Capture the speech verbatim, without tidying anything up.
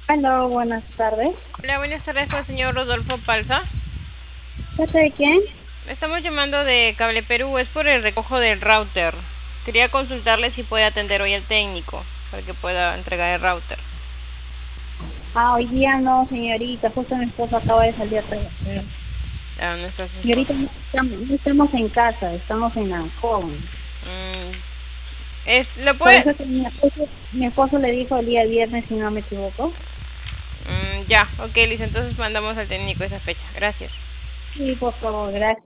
Hola, buenas tardes. Hola, buenas tardes con el señor Rodolfo Palza. ¿Parte de quién? Estamos llamando de Cable Perú, es por el recojo del router. Quería consultarle si puede atender hoy al técnico, para que pueda entregar el router. Ah, hoy día no, señorita. Justo mi esposo acaba de salir a trabajar. A nuestras Y ahorita esposas. no estamos, no estamos en casa, estamos en Ancón. Mm, es, ¿lo Por puede? eso que mi esposo, mi esposo le dijo el día viernes, si no me equivoco. Mm, ya, ok, listo, entonces mandamos al técnico esa fecha. Gracias. Sí, por favor, gracias.